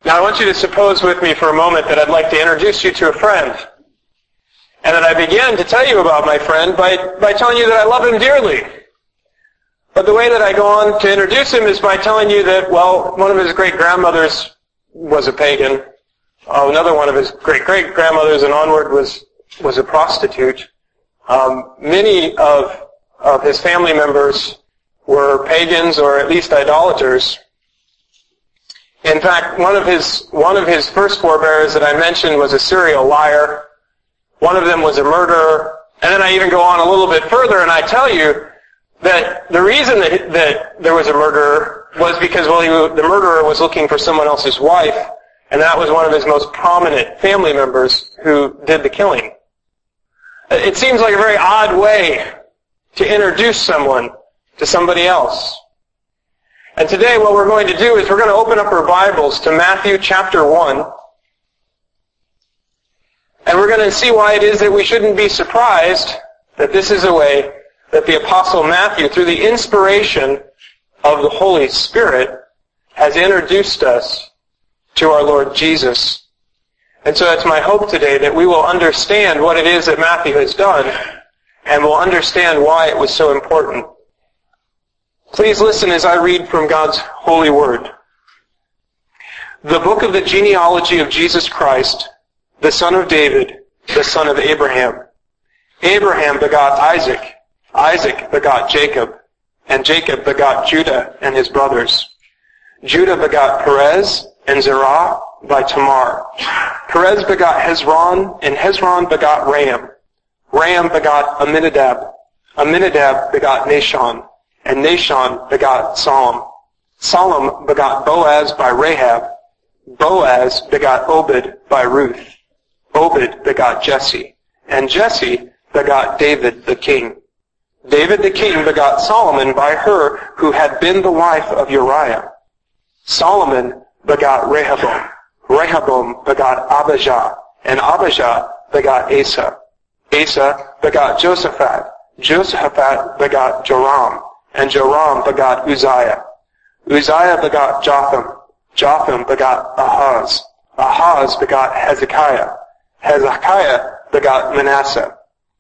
Now I want you to suppose with me for a moment that I'd like to introduce you to a friend. And that I begin to tell you about my friend by telling you that I love him dearly. But the way that I go on to introduce him is by telling you that, well, one of his great-grandmothers was a pagan. Another one of his great-great-grandmothers and onward was a prostitute. Many of his family members were pagans or at least idolaters. In fact, one of his first forebears that I mentioned was a serial liar. One of them was a murderer. And then I even go on a little bit further and I tell you that the reason that there was a murderer was because, the murderer was looking for someone else's wife, and that was one of his most prominent family members who did the killing. It seems like a very odd way to introduce someone to somebody else. And today what we're going to do is we're going to open up our Bibles to Matthew chapter 1. And we're going to see why it is that we shouldn't be surprised that this is a way that the Apostle Matthew, through the inspiration of the Holy Spirit, has introduced us to our Lord Jesus. And so it's my hope today that we will understand what it is that Matthew has done, and will understand why it was so important. Please listen as I read from God's holy word. The book of the genealogy of Jesus Christ, the son of David, the son of Abraham. Abraham begot Isaac. Isaac begot Jacob. And Jacob begot Judah and his brothers. Judah begot Perez and Zerah by Tamar. Perez begot Hezron, and Hezron begot Ram. Ram begot Amminadab. Amminadab begot Nahshon. And Nahshon begot Salom. Salom begot Boaz by Rahab. Boaz begot Obed by Ruth. Obed begot Jesse, and Jesse begot David the king. David the king begot Solomon by her who had been the wife of Uriah. Solomon begot Rehoboam. Rehoboam begot Abijah, and Abijah begot Asa. Asa begot Josaphat. Josaphat begot Joram, and Joram begot Uzziah. Uzziah begot Jotham. Jotham begot Ahaz. Ahaz begot Hezekiah. Hezekiah begot Manasseh.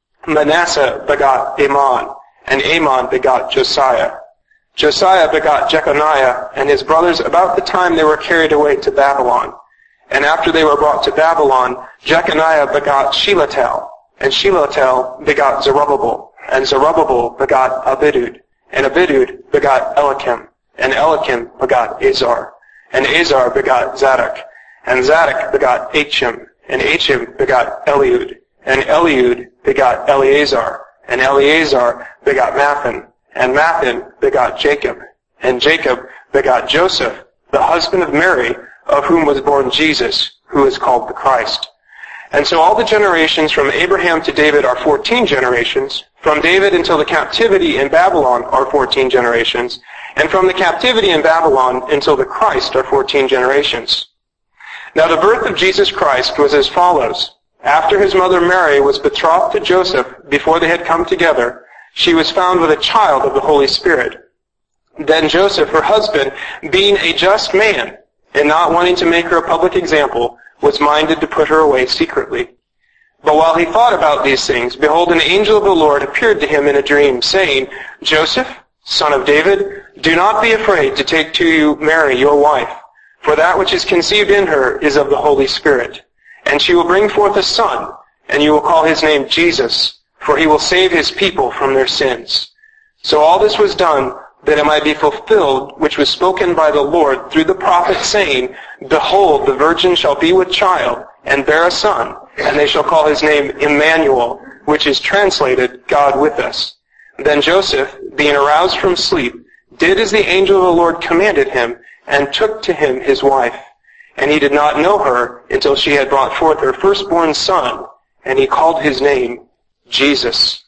Manasseh begot Amon, and Amon begot Josiah. Josiah begot Jeconiah and his brothers about the time they were carried away to Babylon. And after they were brought to Babylon, Jeconiah begot Shealtiel, and Shealtiel begot Zerubbabel, and Zerubbabel begot Abidud, and Abidud begot Eliakim, and Eliakim begot Azar, and Azar begot Zadok, and Zadok begot Achim, and Achim begot Eliud, and Eliud begot Eleazar, and Eleazar begot Mathan, and Mathan begot Jacob, and Jacob begot Joseph, the husband of Mary, of whom was born Jesus, who is called the Christ. And so all the generations from Abraham to David are 14 generations, from David until the captivity in Babylon are 14 generations, and from the captivity in Babylon until the Christ are 14 generations. Now the birth of Jesus Christ was as follows. After his mother Mary was betrothed to Joseph, before they had come together, she was found with a child of the Holy Spirit. Then Joseph, her husband, being a just man, and not wanting to make her a public example, was minded to put her away secretly. But while he thought about these things, behold, an angel of the Lord appeared to him in a dream, saying, Joseph, son of David, do not be afraid to take to you Mary, your wife, for that which is conceived in her is of the Holy Spirit. And she will bring forth a son, and you will call his name Jesus, for he will save his people from their sins. So all this was done that it might be fulfilled, which was spoken by the Lord through the prophet, saying, Behold, the virgin shall be with child, and bear a son, and they shall call his name Emmanuel, which is translated, God with us. Then Joseph, being aroused from sleep, did as the angel of the Lord commanded him, and took to him his wife. And he did not know her until she had brought forth her firstborn son, and he called his name Jesus.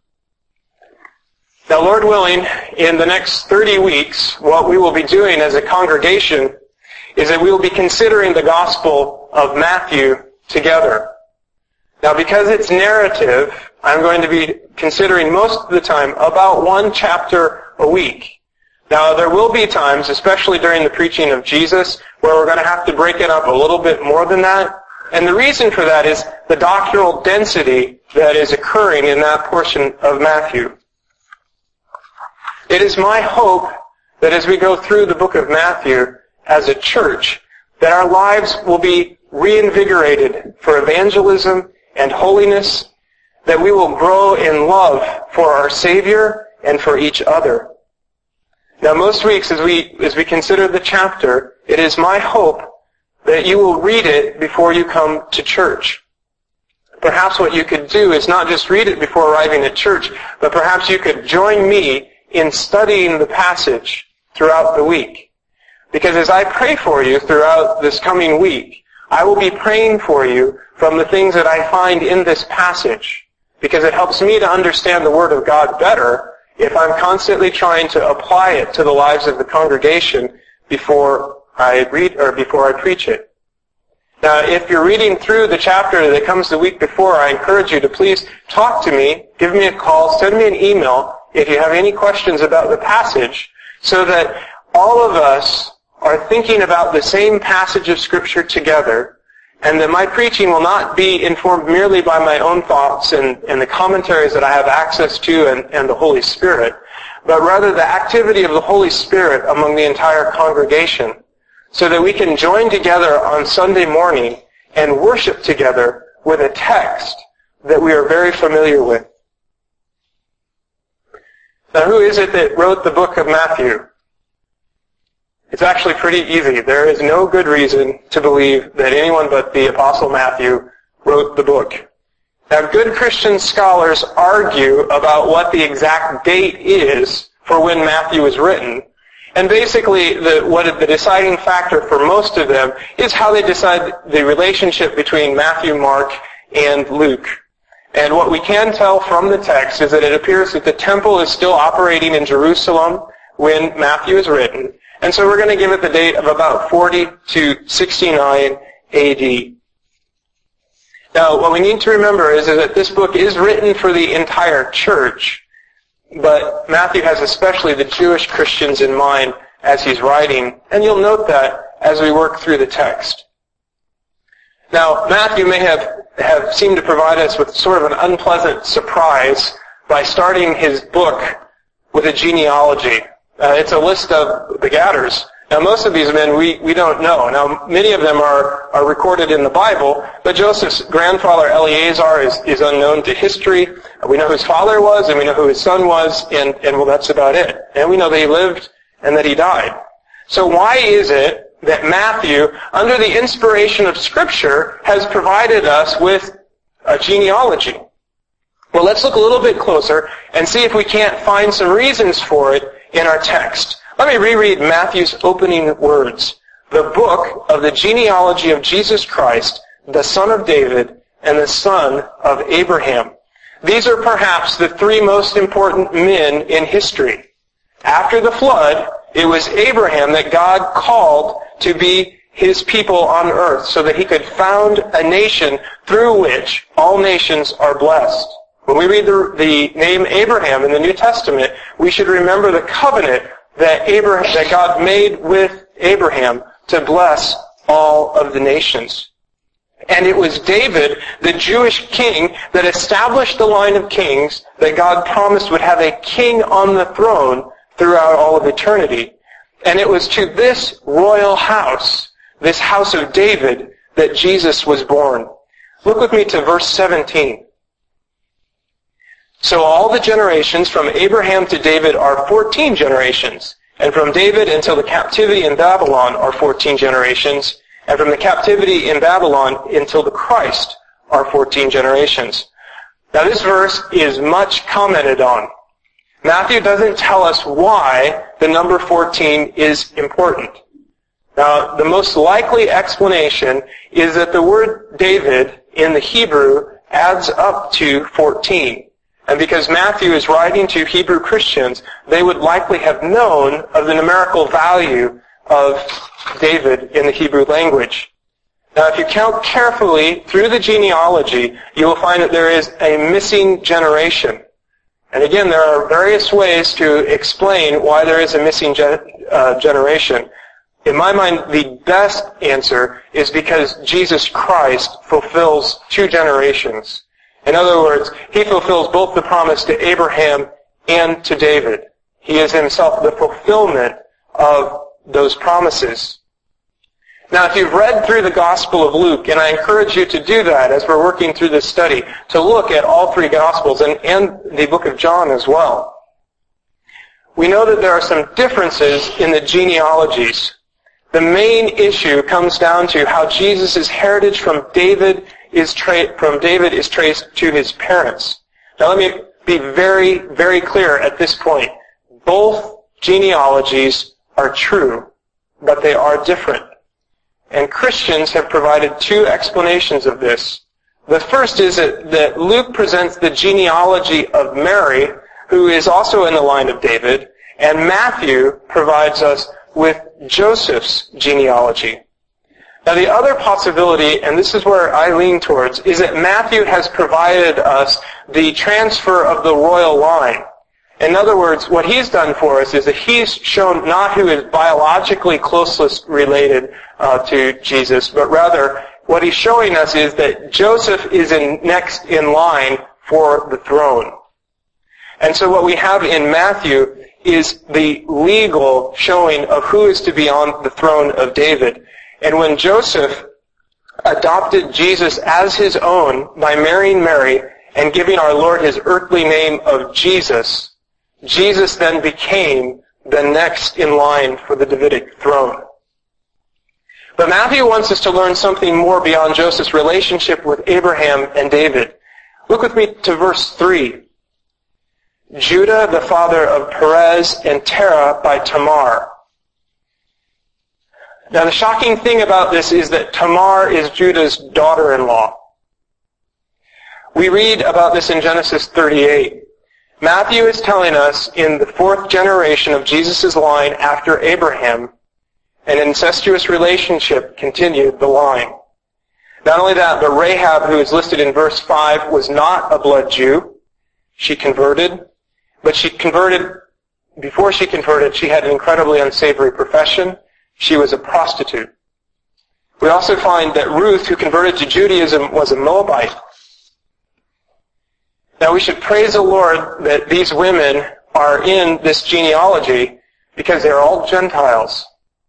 Now, Lord willing, in the next 30 weeks, what we will be doing as a congregation is that we will be considering the Gospel of Matthew together. Now, because it's narrative, I'm going to be considering most of the time about one chapter a week. Now, there will be times, especially during the preaching of Jesus, where we're going to have to break it up a little bit more than that. And the reason for that is the doctrinal density that is occurring in that portion of Matthew. It is my hope that as we go through the book of Matthew as a church, that our lives will be reinvigorated for evangelism and holiness, that we will grow in love for our Savior and for each other. Now, most weeks as we consider the chapter, it is my hope that you will read it before you come to church. Perhaps what you could do is not just read it before arriving at church, but perhaps you could join me in studying the passage throughout the week. Because as I pray for you throughout this coming week, I will be praying for you from the things that I find in this passage, because it helps me to understand the Word of God better if I'm constantly trying to apply it to the lives of the congregation before I read or before I preach it. Now, if you're reading through the chapter that comes the week before, I encourage you to please talk to me, give me a call, send me an email if you have any questions about the passage, so that all of us are thinking about the same passage of Scripture together, and that my preaching will not be informed merely by my own thoughts and the commentaries that I have access to and the Holy Spirit, but rather the activity of the Holy Spirit among the entire congregation, so that we can join together on Sunday morning and worship together with a text that we are very familiar with. Now, who is it that wrote the book of Matthew? It's actually pretty easy. There is no good reason to believe that anyone but the Apostle Matthew wrote the book. Now, good Christian scholars argue about what the exact date is for when Matthew was written. And basically, the deciding factor for most of them is how they decide the relationship between Matthew, Mark, and Luke. And what we can tell from the text is that it appears that the temple is still operating in Jerusalem when Matthew is written. And so we're going to give it the date of about 40 to 69 AD. Now, what we need to remember is that this book is written for the entire church, but Matthew has especially the Jewish Christians in mind as he's writing, and you'll note that as we work through the text. Now, Matthew may have seemed to provide us with sort of an unpleasant surprise by starting his book with a genealogy. It's a list of begatters. Now, most of these men we don't know. Now, many of them are recorded in the Bible, but Joseph's grandfather Eleazar is unknown to history. We know who his father was, and we know who his son was, and well, that's about it. And we know that he lived and that he died. So why is it that Matthew, under the inspiration of Scripture, has provided us with a genealogy? Well, let's look a little bit closer and see if we can't find some reasons for it in our text. Let me reread Matthew's opening words. The book of the genealogy of Jesus Christ, the son of David, and the son of Abraham. These are perhaps the three most important men in history. After the flood, it was Abraham that God called to be his people on earth so that he could found a nation through which all nations are blessed. When we read the name Abraham in the New Testament, we should remember the covenant that God made with Abraham to bless all of the nations. And it was David, the Jewish king, that established the line of kings that God promised would have a king on the throne throughout all of eternity. And it was to this royal house, this house of David, that Jesus was born. Look with me to verse 17. So all the generations from Abraham to David are 14 generations, and from David until the captivity in Babylon are 14 generations, and from the captivity in Babylon until the Christ are 14 generations. Now this verse is much commented on. Matthew doesn't tell us why the number 14 is important. Now, the most likely explanation is that the word David in the Hebrew adds up to 14. And because Matthew is writing to Hebrew Christians, they would likely have known of the numerical value of David in the Hebrew language. Now, if you count carefully through the genealogy, you will find that there is a missing generation. And again, there are various ways to explain why there is a missing generation. In my mind, the best answer is because Jesus Christ fulfills 2 generations. In other words, he fulfills both the promise to Abraham and to David. He is himself the fulfillment of those promises. Now, if you've read through the Gospel of Luke, and I encourage you to do that as we're working through this study, to look at all 3 Gospels and the book of John as well, we know that there are some differences in the genealogies. The main issue comes down to how Jesus' heritage from David is traced to his parents. Now, let me be very, very clear at this point. Both genealogies are true, but they are different. And Christians have provided 2 explanations of this. The first is that Luke presents the genealogy of Mary, who is also in the line of David, and Matthew provides us with Joseph's genealogy. Now, the other possibility, and this is where I lean towards, is that Matthew has provided us the transfer of the royal line. In other words, what he's done for us is that he's shown not who is biologically closest related to Jesus, but rather what he's showing us is that Joseph is next in line for the throne. And so what we have in Matthew is the legal showing of who is to be on the throne of David. And when Joseph adopted Jesus as his own by marrying Mary and giving our Lord his earthly name of Jesus, Jesus then became the next in line for the Davidic throne. But Matthew wants us to learn something more beyond Joseph's relationship with Abraham and David. Look with me to verse 3. Judah, the father of Perez, and Terah by Tamar. Now, the shocking thing about this is that Tamar is Judah's daughter-in-law. We read about this in Genesis 38. Matthew is telling us in the 4th generation of Jesus' line after Abraham, an incestuous relationship continued the line. Not only that, but Rahab, who is listed in verse 5, was not a blood Jew. She converted, but before she converted, she had an incredibly unsavory profession. She was a prostitute. We also find that Ruth, who converted to Judaism, was a Moabite. Now, we should praise the Lord that these women are in this genealogy because they're all Gentiles.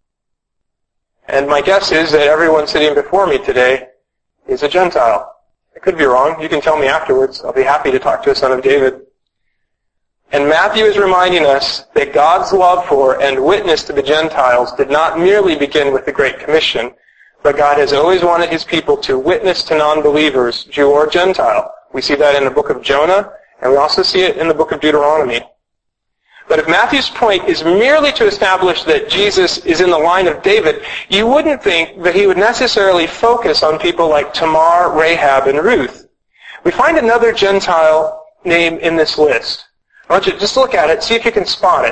And my guess is that everyone sitting before me today is a Gentile. I could be wrong. You can tell me afterwards. I'll be happy to talk to a son of David. And Matthew is reminding us that God's love for and witness to the Gentiles did not merely begin with the Great Commission, but God has always wanted his people to witness to non-believers, Jew or Gentile. We see that in the book of Jonah, and we also see it in the book of Deuteronomy. But if Matthew's point is merely to establish that Jesus is in the line of David, you wouldn't think that he would necessarily focus on people like Tamar, Rahab, and Ruth. We find another Gentile name in this list. I want you to just look at it, see if you can spot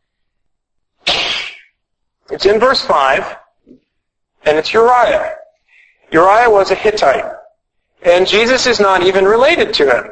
it. It's in verse 5, and it's Uriah. Uriah was a Hittite. And Jesus is not even related to him.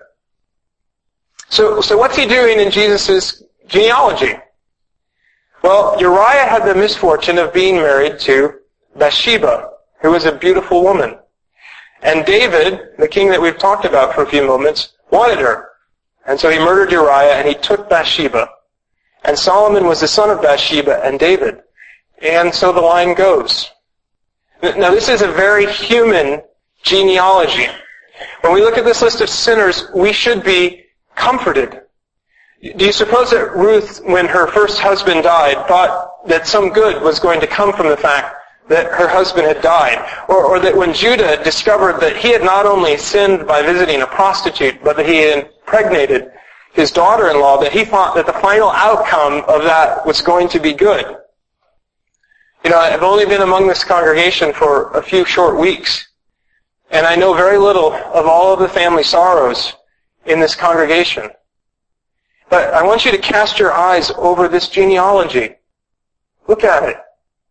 So what's he doing in Jesus' genealogy? Well, Uriah had the misfortune of being married to Bathsheba, who was a beautiful woman. And David, the king that we've talked about for a few moments, wanted her. And so he murdered Uriah and he took Bathsheba. And Solomon was the son of Bathsheba and David. And so the line goes. Now, this is a very human genealogy. When we look at this list of sinners, we should be comforted. Do you suppose that Ruth, when her first husband died, thought that some good was going to come from the fact that her husband had died? Or that when Judah discovered that he had not only sinned by visiting a prostitute, but that he had impregnated his daughter-in-law, that he thought that the final outcome of that was going to be good? You know, I've only been among this congregation for a few short weeks, and I know very little of all of the family sorrows in this congregation. But I want you to cast your eyes over this genealogy. Look at it.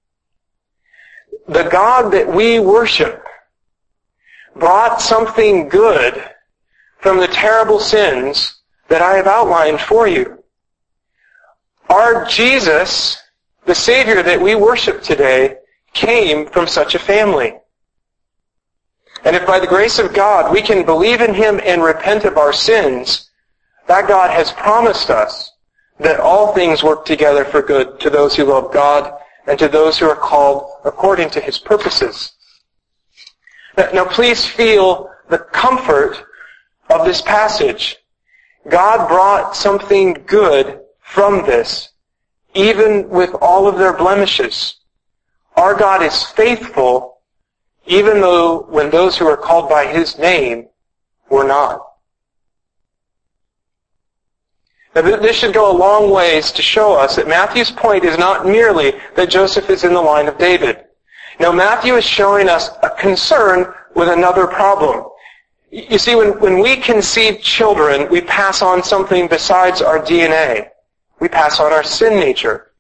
The God that we worship brought something good from the terrible sins that I have outlined for you. Our Jesus, the Savior that we worship today, came from such a family. And if by the grace of God we can believe in Him and repent of our sins, that God has promised us that all things work together for good to those who love God and to those who are called according to His purposes. Now please feel the comfort of this passage. God brought something good from this, even with all of their blemishes. Our God is faithful, even though when those who are called by His name were not. Now, this should go a long ways to show us that Matthew's point is not merely that Joseph is in the line of David. No, Matthew is showing us a concern with another problem. You see, when we conceive children, we pass on something besides our DNA. We pass on our sin nature.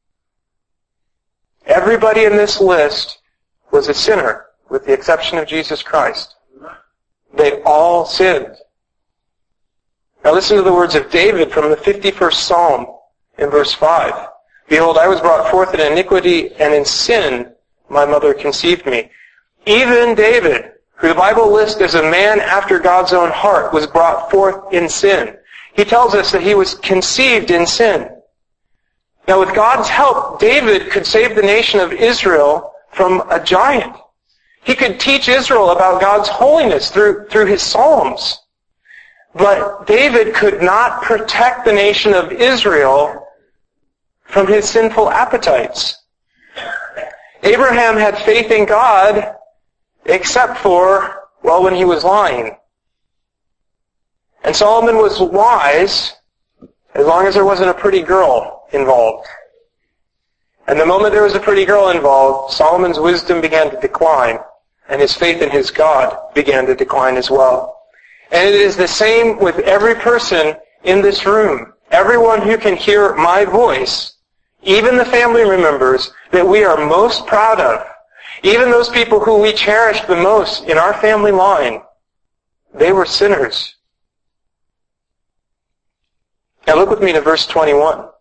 Everybody in this list was a sinner, with the exception of Jesus Christ. They all sinned. Now listen to the words of David from the 51st Psalm in verse 5. Behold, I was brought forth in iniquity, and in sin my mother conceived me. Even David, who the Bible lists as a man after God's own heart, was brought forth in sin. He tells us that he was conceived in sin. Now with God's help, David could save the nation of Israel from a giant. He could teach Israel about God's holiness through his Psalms. But David could not protect the nation of Israel from his sinful appetites. Abraham had faith in God, except for, well, when he was lying. And Solomon was wise as long as there wasn't a pretty girl involved. And the moment there was a pretty girl involved, Solomon's wisdom began to decline, and his faith in his God began to decline as well. And it is the same with every person in this room. Everyone who can hear my voice, even the family members that we are most proud of, even those people who we cherish the most in our family line, they were sinners. Now look with me to verse 21.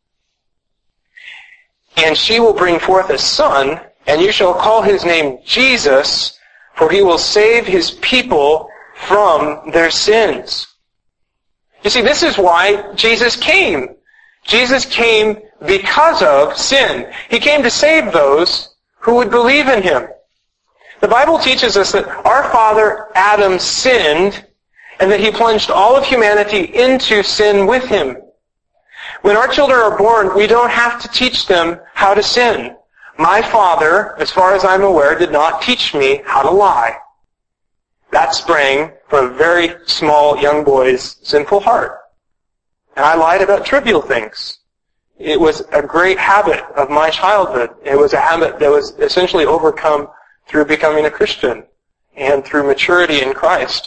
And she will bring forth a son, and you shall call his name Jesus, for he will save his people from their sins. You see, this is why Jesus came. Jesus came because of sin. He came to save those who would believe in Him. The Bible teaches us that our father Adam sinned and that he plunged all of humanity into sin with him. When our children are born, we don't have to teach them how to sin. My father, as far as I'm aware, did not teach me how to lie. That sprang from a very small young boy's sinful heart. And I lied about trivial things. It was a great habit of my childhood. It was a habit that was essentially overcome through becoming a Christian and through maturity in Christ.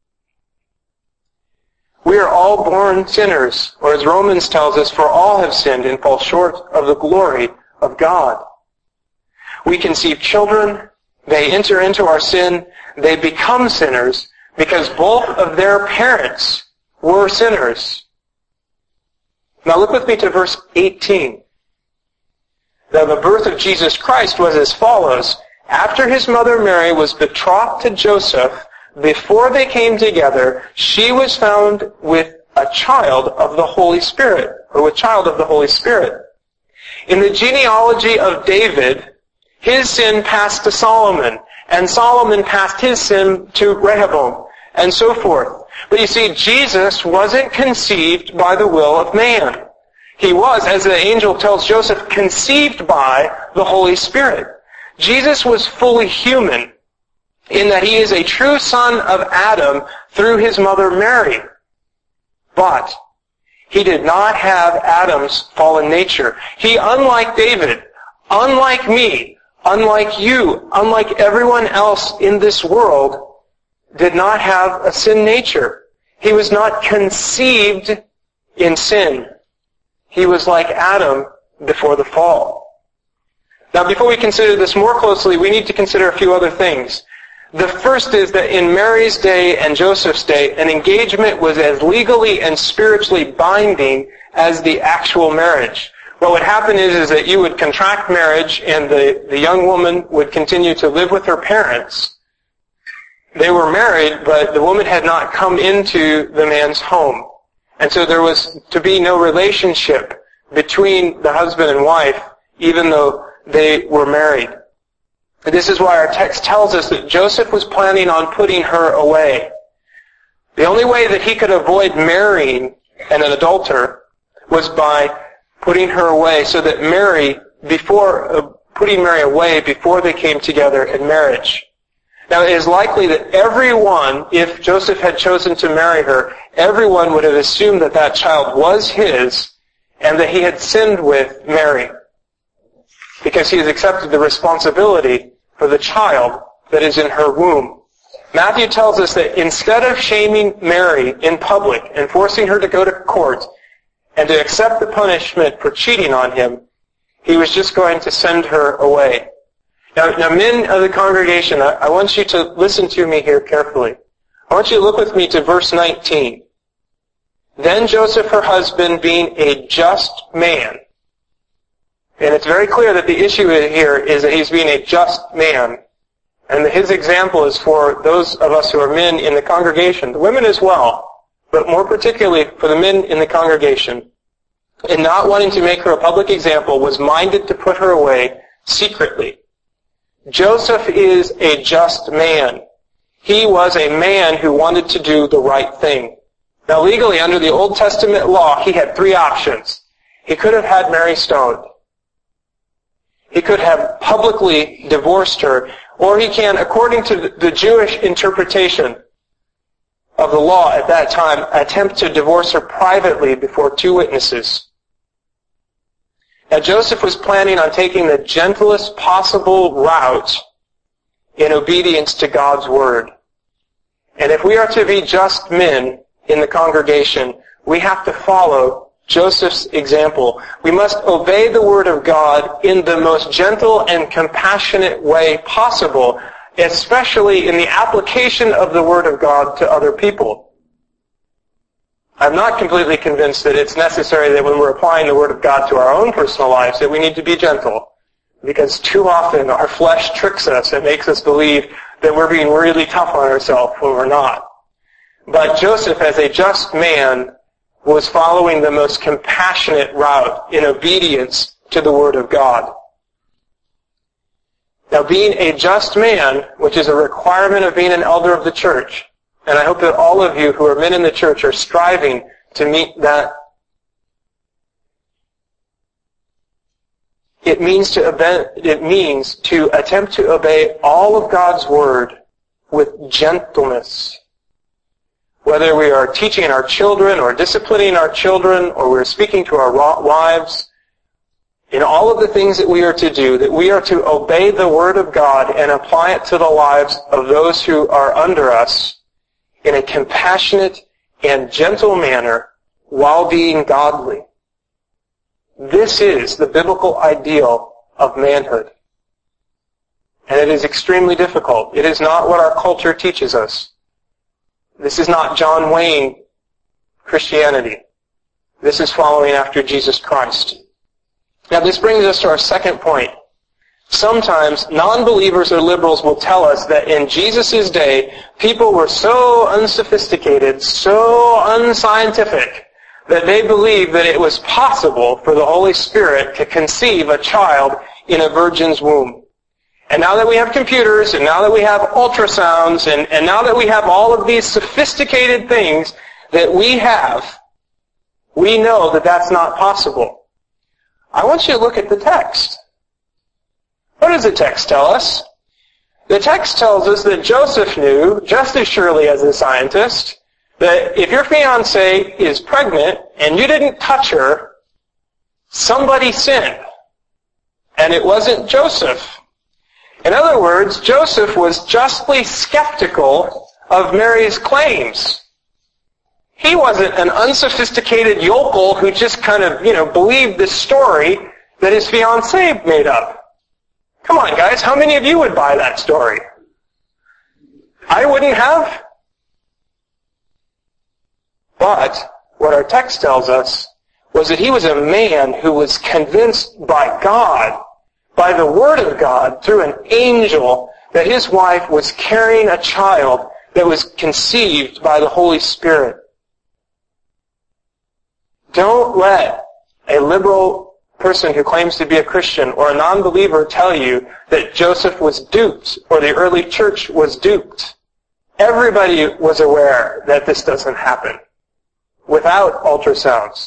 We are all born sinners, or as Romans tells us, for all have sinned and fall short of the glory of God. We conceive children, they enter into our sin, they become sinners because both of their parents were sinners. Now look with me to verse 18. Now the birth of Jesus Christ was as follows. After his mother Mary was betrothed to Joseph, before they came together, she was found with a child of the Holy Spirit, or with child of the Holy Spirit. In the genealogy of David, his sin passed to Solomon, and Solomon passed his sin to Rehoboam, and so forth. But you see, Jesus wasn't conceived by the will of man. He was, as the angel tells Joseph, conceived by the Holy Spirit. Jesus was fully human in that he is a true son of Adam through his mother Mary. But he did not have Adam's fallen nature. He, unlike David, unlike me, unlike you, unlike everyone else in this world, did not have a sin nature. He was not conceived in sin. He was like Adam before the fall. Now, before we consider this more closely, we need to consider a few other things. The first is that in Mary's day and Joseph's day, an engagement was as legally and spiritually binding as the actual marriage. What would happen is that you would contract marriage and the young woman would continue to live with her parents. They were married, but the woman had not come into the man's home. And so there was to be no relationship between the husband and wife, even though they were married. This is why our text tells us that Joseph was planning on putting her away. The only way that he could avoid marrying an adulterer was by putting her away, so that putting Mary away before they came together in marriage. Now, it is likely that everyone, if Joseph had chosen to marry her, everyone would have assumed that that child was his and that he had sinned with Mary, because he has accepted the responsibility for the child that is in her womb. Matthew tells us that instead of shaming Mary in public and forcing her to go to court and to accept the punishment for cheating on him, he was just going to send her away. Now, men of the congregation, I want you to listen to me here carefully. I want you to look with me to verse 19. Then Joseph, her husband, being a just man. And it's very clear that the issue here is that he's being a just man. And his example is for those of us who are men in the congregation, the women as well, but more particularly for the men in the congregation. And not wanting to make her a public example, was minded to put her away secretly. Joseph is a just man. He was a man who wanted to do the right thing. Now, legally, under the Old Testament law, he had three options. He could have had Mary stoned. He could have publicly divorced her, or he can, according to the Jewish interpretation of the law at that time, attempt to divorce her privately before two witnesses. Now, Joseph was planning on taking the gentlest possible route in obedience to God's word. And if we are to be just men in the congregation, we have to follow Joseph's example. We must obey the word of God in the most gentle and compassionate way possible, especially in the application of the word of God to other people. I'm not completely convinced that it's necessary that when we're applying the word of God to our own personal lives that we need to be gentle, because too often our flesh tricks us and makes us believe that we're being really tough on ourselves when we're not. But Joseph, as a just man, was following the most compassionate route in obedience to the word of God. Now, being a just man, which is a requirement of being an elder of the church, and I hope that all of you who are men in the church are striving to meet that. It means to attempt to obey all of God's word with gentleness. Whether we are teaching our children or disciplining our children or we're speaking to our wives, in all of the things that we are to do, that we are to obey the word of God and apply it to the lives of those who are under us in a compassionate and gentle manner while being godly. This is the biblical ideal of manhood. And it is extremely difficult. It is not what our culture teaches us. This is not John Wayne Christianity. This is following after Jesus Christ. Now, this brings us to our second point. Sometimes non-believers or liberals will tell us that in Jesus' day, people were so unsophisticated, so unscientific, that they believed that it was possible for the Holy Spirit to conceive a child in a virgin's womb. And now that we have computers, and now that we have ultrasounds, and now that we have all of these sophisticated things that we have, we know that that's not possible. I want you to look at the text. What does the text tell us? The text tells us that Joseph knew, just as surely as a scientist, that if your fiancée is pregnant and you didn't touch her, somebody sinned. And it wasn't Joseph. In other words, Joseph was justly skeptical of Mary's claims. He wasn't an unsophisticated yokel who just kind of, believed this story that his fiancée made up. Come on, guys, how many of you would buy that story? I wouldn't have. But what our text tells us was that he was a man who was convinced by God, by the Word of God, through an angel, that his wife was carrying a child that was conceived by the Holy Spirit. Don't let a liberal person who claims to be a Christian or a non-believer tell you that Joseph was duped or the early church was duped. Everybody was aware that this doesn't happen without ultrasounds.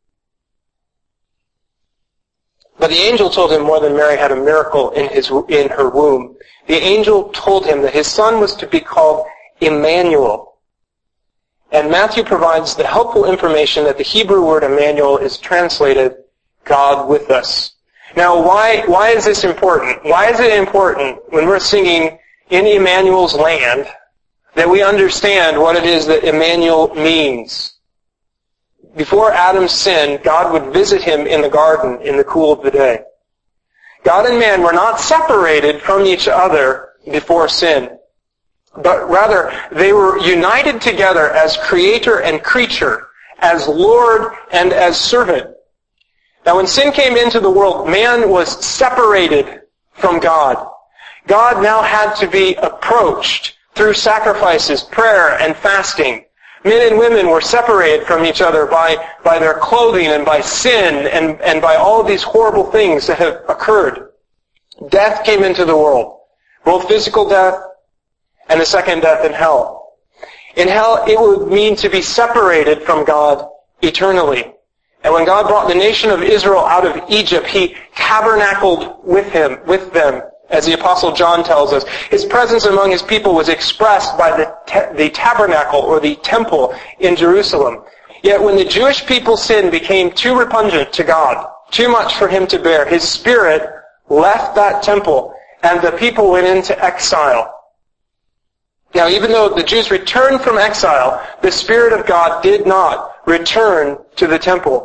But the angel told him more than Mary had a miracle in her womb. The angel told him that his son was to be called Emmanuel. And Matthew provides the helpful information that the Hebrew word Emmanuel is translated God with us. Now, why is this important? Why is it important when we're singing in Emmanuel's land that we understand what it is that Emmanuel means? Before Adam's sin, God would visit him in the garden in the cool of the day. God and man were not separated from each other before sin, but rather they were united together as creator and creature, as Lord and as servant. Now when sin came into the world, man was separated from God. God now had to be approached through sacrifices, prayer, and fasting. Men and women were separated from each other by their clothing and by sin and by all of these horrible things that have occurred. Death came into the world, both physical death and the second death in hell. In hell, it would mean to be separated from God eternally. And when God brought the nation of Israel out of Egypt, He tabernacled with them, as the Apostle John tells us. His presence among His people was expressed by the tabernacle or the temple in Jerusalem. Yet when the Jewish people's sin became too repugnant to God, too much for Him to bear, His Spirit left that temple and the people went into exile. Now, even though the Jews returned from exile, the Spirit of God did not return to the temple.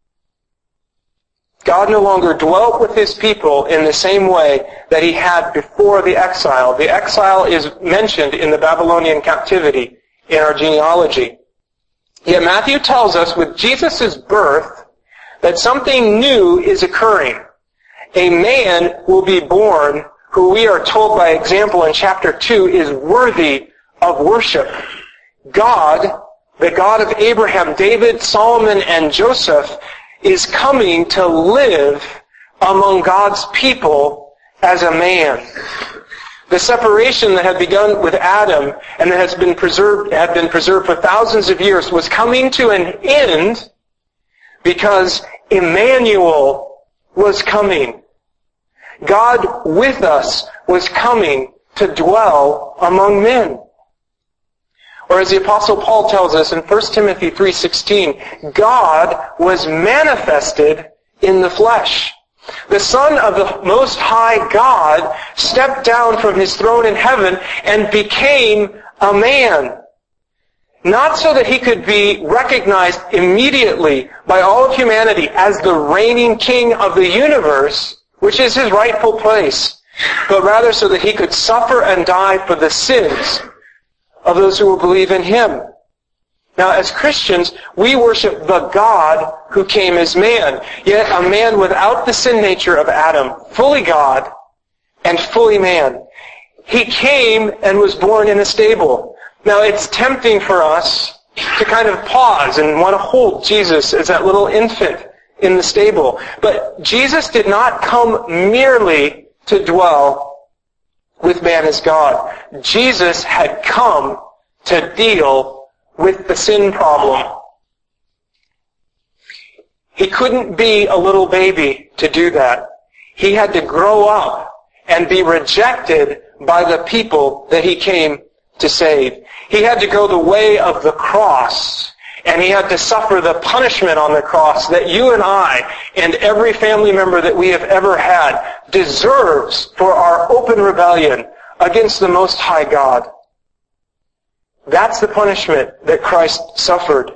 God no longer dwelt with His people in the same way that He had before the exile. The exile is mentioned in the Babylonian captivity in our genealogy. Yet Matthew tells us with Jesus' birth that something new is occurring. A man will be born who we are told by example in chapter 2 is worthy of worship. God, the God of Abraham, David, Solomon, and Joseph, is coming to live among God's people as a man. The separation that had begun with Adam and that had been preserved for thousands of years was coming to an end because Emmanuel was coming. God with us was coming to dwell among men. Or as the Apostle Paul tells us in 1 Timothy 3:16, God was manifested in the flesh. The Son of the Most High God stepped down from His throne in heaven and became a man. Not so that He could be recognized immediately by all of humanity as the reigning King of the universe, which is His rightful place, but rather so that He could suffer and die for the sins of those who will believe in Him. Now, as Christians, we worship the God who came as man, yet a man without the sin nature of Adam, fully God and fully man. He came and was born in a stable. Now, it's tempting for us to kind of pause and want to hold Jesus as that little infant in the stable. But Jesus did not come merely to dwell with man as God. Jesus had come to deal with the sin problem. He couldn't be a little baby to do that. He had to grow up and be rejected by the people that He came to save. He had to go the way of the cross, and He had to suffer the punishment on the cross that you and I and every family member that we have ever had deserves for our open rebellion against the Most High God. That's the punishment that Christ suffered.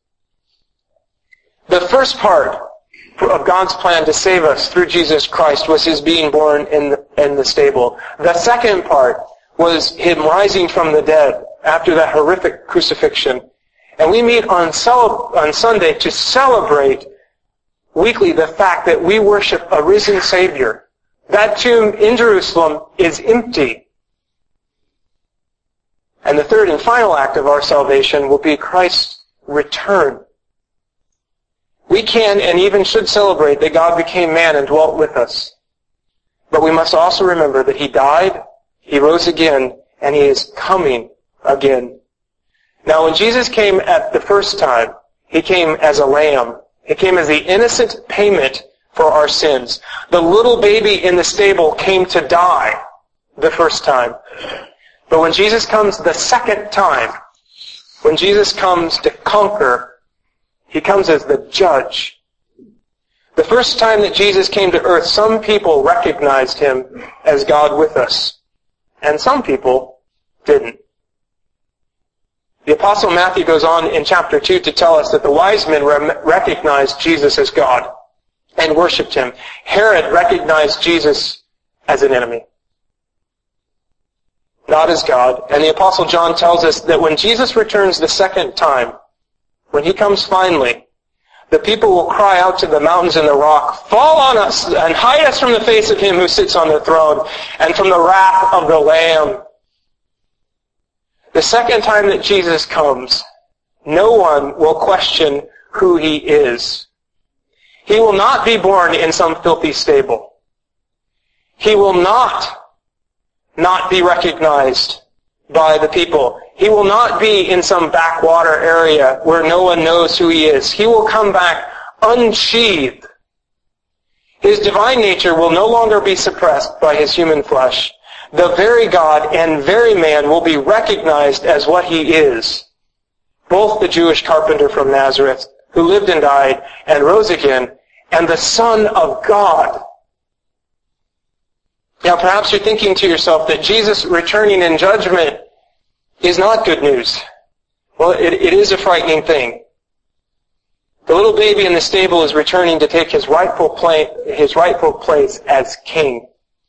The first part of God's plan to save us through Jesus Christ was His being born in the stable. The second part was him rising from the dead after that horrific crucifixion. And we meet on Sunday to celebrate weekly the fact that we worship a risen Savior. That tomb in Jerusalem is empty. And the third and final act of our salvation will be Christ's return. We can and even should celebrate that God became man and dwelt with us. But we must also remember that he died, he rose again, and he is coming again. Now, when Jesus came at the first time, he came as a lamb. He came as the innocent payment for our sins. The little baby in the stable came to die the first time. But when Jesus comes the second time, when Jesus comes to conquer, he comes as the judge. The first time that Jesus came to earth, some people recognized him as God with us, and some people didn't. The Apostle Matthew goes on in chapter 2 to tell us that the wise men recognized Jesus as God and worshipped him. Herod recognized Jesus as an enemy, not as God. And the Apostle John tells us that when Jesus returns the second time, when he comes finally, the people will cry out to the mountains and the rock, "Fall on us and hide us from the face of him who sits on the throne and from the wrath of the Lamb." The second time that Jesus comes, no one will question who he is. He will not be born in some filthy stable. He will not be recognized by the people. He will not be in some backwater area where no one knows who he is. He will come back unsheathed. His divine nature will no longer be suppressed by his human flesh. The very God and very man will be recognized as what he is. Both the Jewish carpenter from Nazareth, who lived and died and rose again, and the Son of God. Now perhaps you're thinking to yourself that Jesus returning in judgment is not good news. Well, it is a frightening thing. The little baby in the stable is returning to take his rightful place as king.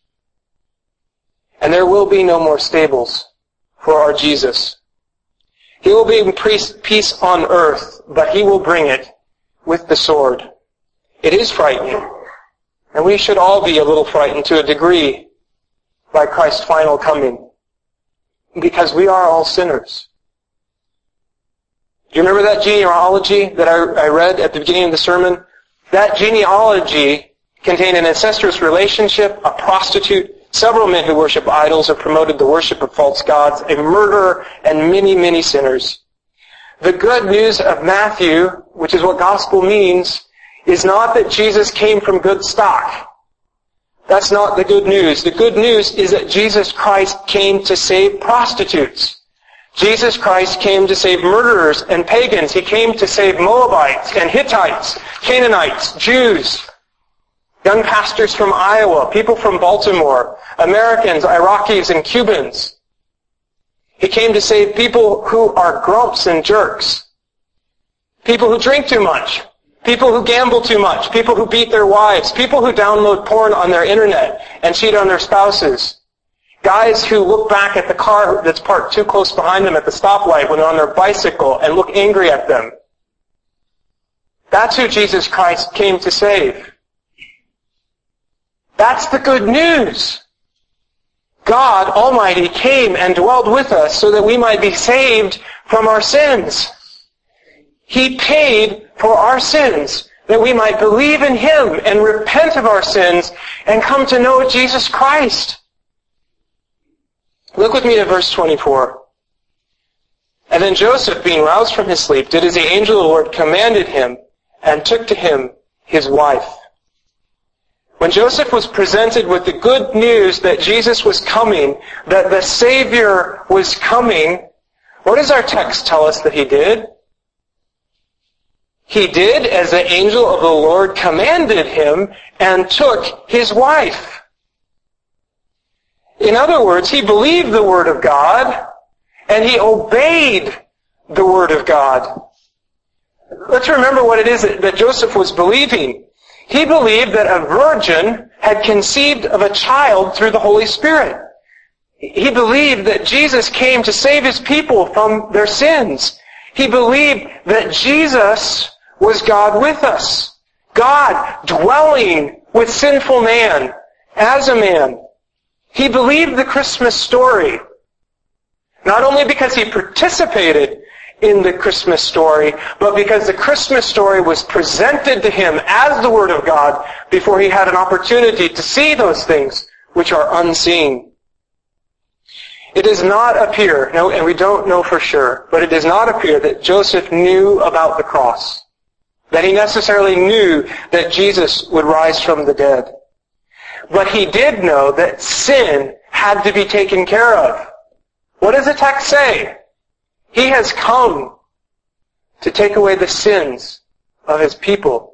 And there will be no more stables for our Jesus. He will bring peace on earth, but he will bring it with the sword. It is frightening. And we should all be a little frightened to a degree by Christ's final coming, because we are all sinners. Do you remember that genealogy that I read at the beginning of the sermon? That genealogy contained an incestuous relationship, a prostitute, several men who worship idols or promoted the worship of false gods, a murderer, and many, many sinners. The good news of Matthew, which is what gospel means, is not that Jesus came from good stock. That's not the good news. The good news is that Jesus Christ came to save prostitutes. Jesus Christ came to save murderers and pagans. He came to save Moabites and Hittites, Canaanites, Jews, young pastors from Iowa, people from Baltimore, Americans, Iraqis, and Cubans. He came to save people who are grumps and jerks, people who drink too much, people who gamble too much, people who beat their wives, people who download porn on their internet and cheat on their spouses, guys who look back at the car that's parked too close behind them at the stoplight when they're on their bicycle and look angry at them. That's who Jesus Christ came to save. That's the good news. God Almighty came and dwelled with us so that we might be saved from our sins. He paid for our sins, that we might believe in him and repent of our sins and come to know Jesus Christ. Look with me to verse 24. And then Joseph, being roused from his sleep, did as the angel of the Lord commanded him, and took to him his wife. When Joseph was presented with the good news that Jesus was coming, that the Savior was coming, what does our text tell us that he did? He did as the angel of the Lord commanded him and took his wife. In other words, he believed the Word of God and he obeyed the Word of God. Let's remember what it is that Joseph was believing. He believed that a virgin had conceived of a child through the Holy Spirit. He believed that Jesus came to save his people from their sins. He believed that Jesus was God with us. God dwelling with sinful man as a man. He believed the Christmas story. Not only because he participated in the Christmas story, but because the Christmas story was presented to him as the Word of God before he had an opportunity to see those things which are unseen. It does not appear, and we don't know for sure, but it does not appear that Joseph knew about the cross, that he necessarily knew that Jesus would rise from the dead. But he did know that sin had to be taken care of. What does the text say? He has come to take away the sins of his people.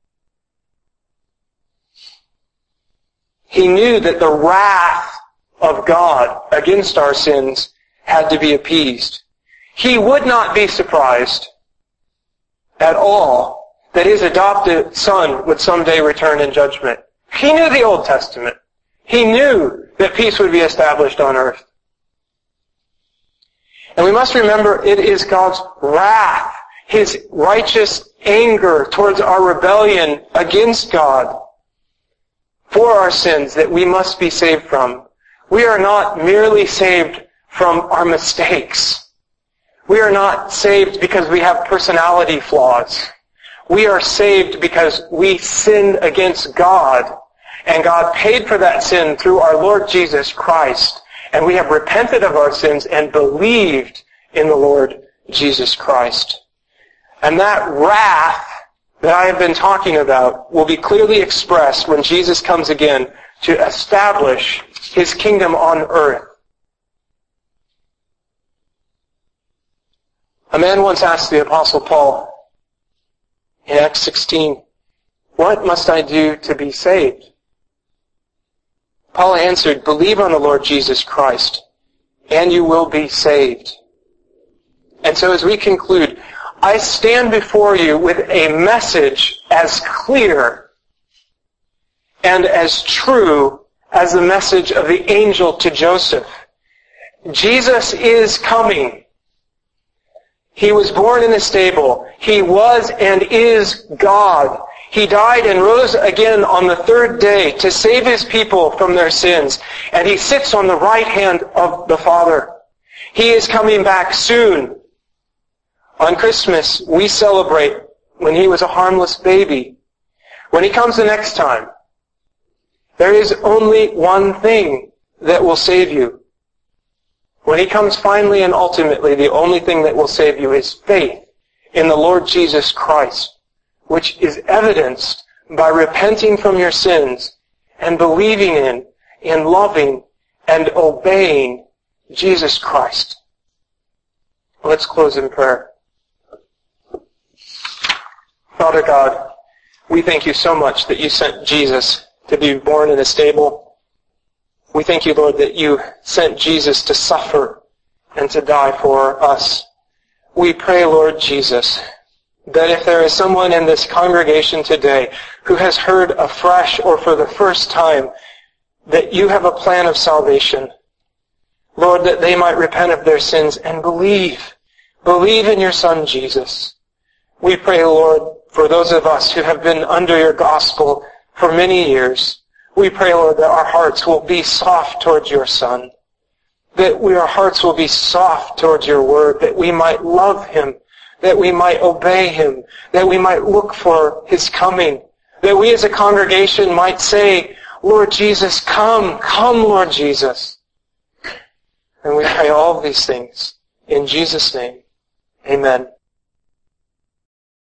He knew that the wrath of God against our sins had to be appeased. He would not be surprised at all that his adopted son would someday return in judgment. He knew the Old Testament. He knew that peace would be established on earth. And we must remember it is God's wrath, his righteous anger towards our rebellion against God for our sins that we must be saved from. We are not merely saved from our mistakes. We are not saved because we have personality flaws. We are saved because we sinned against God, and God paid for that sin through our Lord Jesus Christ. And we have repented of our sins and believed in the Lord Jesus Christ. And that wrath that I have been talking about will be clearly expressed when Jesus comes again to establish his kingdom on earth. A man once asked the Apostle Paul in Acts 16, "What must I do to be saved?" Paul answered, "Believe on the Lord Jesus Christ, and you will be saved." And so as we conclude, I stand before you with a message as clear and as true as the message of the angel to Joseph. Jesus is coming. He was born in a stable. He was and is God. He died and rose again on the third day to save his people from their sins. And he sits on the right hand of the Father. He is coming back soon. On Christmas, we celebrate when he was a harmless baby. When he comes the next time, there is only one thing that will save you. When he comes finally and ultimately, the only thing that will save you is faith in the Lord Jesus Christ, which is evidenced by repenting from your sins and believing in loving, and obeying Jesus Christ. Let's close in prayer. Father God, we thank you so much that you sent Jesus to be born in a stable. We thank you, Lord, that you sent Jesus to suffer and to die for us. We pray, Lord Jesus, that if there is someone in this congregation today who has heard afresh or for the first time that you have a plan of salvation, Lord, that they might repent of their sins and believe in your Son Jesus. We pray, Lord, for those of us who have been under your gospel for many years. We pray, Lord, that our hearts will be soft towards your Son, that our hearts will be soft towards your word, that we might love him, that we might obey him, that we might look for his coming, that we as a congregation might say, Lord Jesus, come, Lord Jesus. And we pray all of these things in Jesus' name. Amen.